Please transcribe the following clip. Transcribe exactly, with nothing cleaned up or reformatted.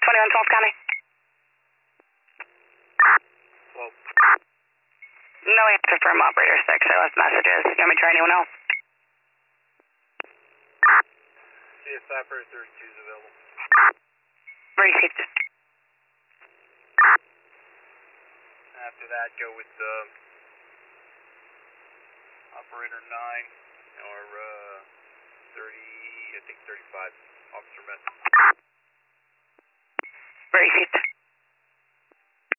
twenty-one twelve County. Well, No answer from operator six. I left messages. You want me to try anyone else? see if operator thirty-two is available. Received. After that, go with uh, operator nine or uh, thirty, I think thirty-five, Officer Meth.